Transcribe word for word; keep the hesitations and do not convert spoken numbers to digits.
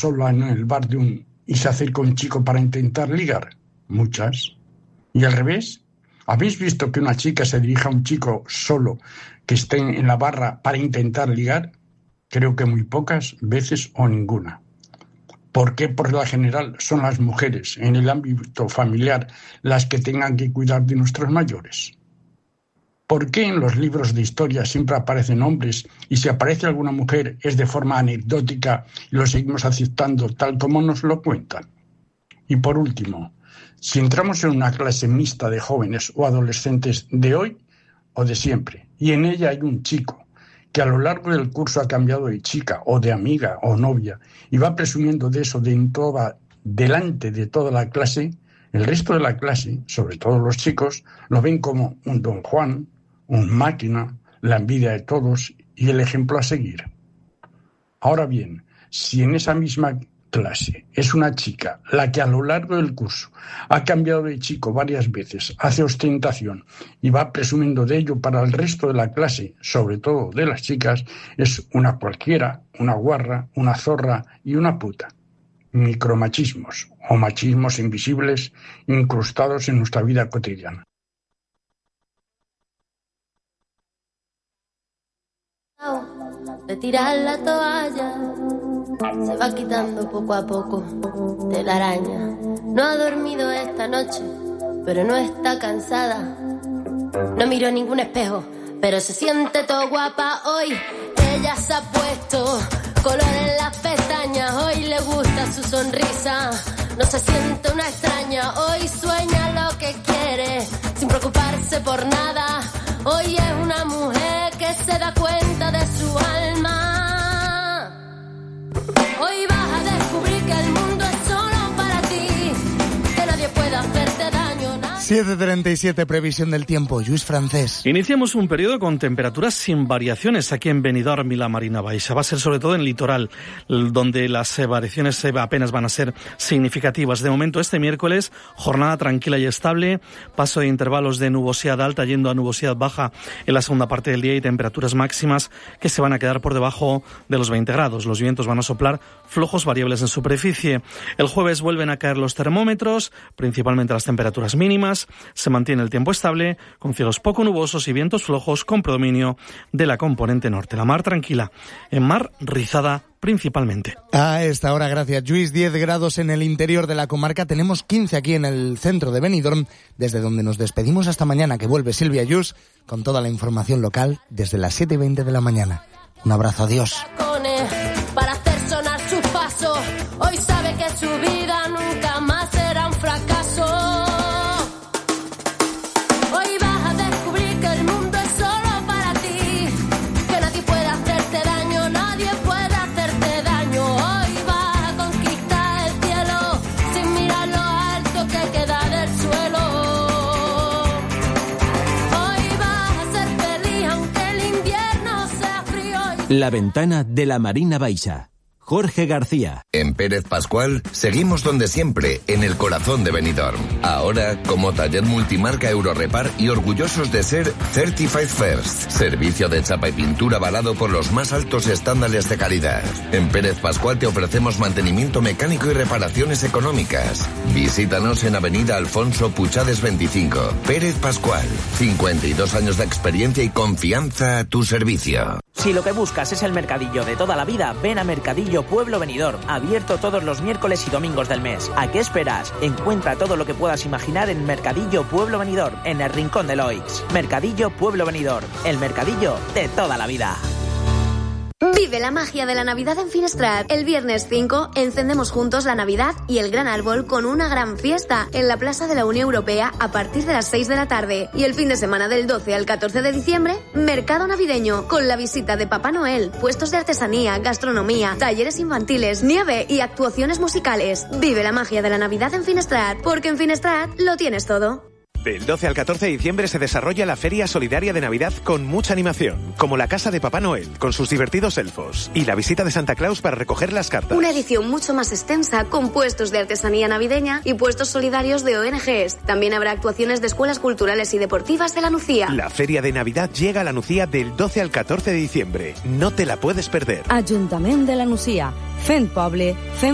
sola en el bar de un y se acerca un chico para intentar ligar? Muchas. ¿Y al revés? ¿Habéis visto que una chica se dirija a un chico solo que esté en la barra para intentar ligar? Creo que muy pocas veces o ninguna. ¿Por qué por lo general son las mujeres en el ámbito familiar las que tengan que cuidar de nuestros mayores? ¿Por qué en los libros de historia siempre aparecen hombres y si aparece alguna mujer es de forma anecdótica y lo seguimos aceptando tal como nos lo cuentan? Y por último, si entramos en una clase mixta de jóvenes o adolescentes de hoy o de siempre, y en ella hay un chico que a lo largo del curso ha cambiado de chica o de amiga o novia y va presumiendo de eso de en toda, delante de toda la clase, el resto de la clase, sobre todo los chicos, lo ven como un don Juan, un máquina, la envidia de todos y el ejemplo a seguir. Ahora bien, si en esa misma clase es una chica la que a lo largo del curso ha cambiado de chico varias veces, hace ostentación y va presumiendo de ello para el resto de la clase, sobre todo de las chicas, es una cualquiera, una guarra, una zorra y una puta. Micromachismos o machismos invisibles incrustados en nuestra vida cotidiana. De tirar la toalla, se va quitando poco a poco de la araña. No ha dormido esta noche, pero no está cansada. No miró ningún espejo, pero se siente todo guapa hoy. Ella se ha puesto color en las pestañas, hoy le gusta su sonrisa. No se siente una extraña, hoy sueña lo que quiere, sin preocuparse por nada. Hoy es una mujer que se da cuenta de su alma. Hoy vas a descubrir que el mundo es solo para ti, que nadie puede hacerte daño. siete treinta y siete, previsión del tiempo. Lluís Francés. Iniciamos un periodo con temperaturas sin variaciones aquí en Benidorm y la Marina Baixa. Va a ser sobre todo en el litoral, donde las variaciones apenas van a ser significativas. De momento, este miércoles, jornada tranquila y estable, paso de intervalos de nubosidad alta yendo a nubosidad baja en la segunda parte del día y temperaturas máximas que se van a quedar por debajo de los veinte grados. Los vientos van a soplar flojos variables en superficie. El jueves vuelven a caer los termómetros, principalmente las temperaturas mínimas. Se mantiene el tiempo estable, con cielos poco nubosos y vientos flojos con predominio de la componente norte. La mar tranquila, en mar rizada principalmente. A esta hora, gracias Lluís, diez grados en el interior de la comarca, tenemos quince aquí en el centro de Benidorm, desde donde nos despedimos hasta mañana, que vuelve Silvia Yus con toda la información local desde las siete y veinte de la mañana. Un abrazo, adiós. Para hacer sonar sus pasos, hoy sabe que su vida nunca más será un fracaso. La ventana de la Marina Baixa. Jorge García. En Pérez Pascual seguimos donde siempre, en el corazón de Benidorm. Ahora como taller multimarca Eurorepar y orgullosos de ser Certified First, servicio de chapa y pintura avalado por los más altos estándares de calidad. En Pérez Pascual te ofrecemos mantenimiento mecánico y reparaciones económicas. Visítanos en Avenida Alfonso Puchades veinticinco. Pérez Pascual, cincuenta y dos años de experiencia y confianza a tu servicio. Si lo que buscas es el mercadillo de toda la vida, ven a Mercadillo Pueblo Benidorm, abierto todos los miércoles y domingos del mes. ¿A qué esperas? Encuentra todo lo que puedas imaginar en Mercadillo Pueblo Benidorm, en el rincón de Loix. Mercadillo Pueblo Benidorm, el mercadillo de toda la vida. Vive la magia de la Navidad en Finestrat. El viernes cinco encendemos juntos la Navidad y el gran árbol con una gran fiesta en la Plaza de la Unión Europea a partir de las seis de la tarde. Y el fin de semana del doce al catorce de diciembre, mercado navideño con la visita de Papá Noel, puestos de artesanía, gastronomía, talleres infantiles, nieve y actuaciones musicales. Vive la magia de la Navidad en Finestrat, porque en Finestrat lo tienes todo. Del doce al catorce de diciembre se desarrolla la Feria Solidaria de Navidad con mucha animación, como la Casa de Papá Noel, con sus divertidos elfos, y la visita de Santa Claus para recoger las cartas. Una edición mucho más extensa, con puestos de artesanía navideña y puestos solidarios de O N Ges. También habrá actuaciones de escuelas culturales y deportivas de la Nucía. La Feria de Navidad llega a la Nucía del doce al catorce de diciembre. No te la puedes perder. Ayuntamiento de la Nucía. Fent Poble, fent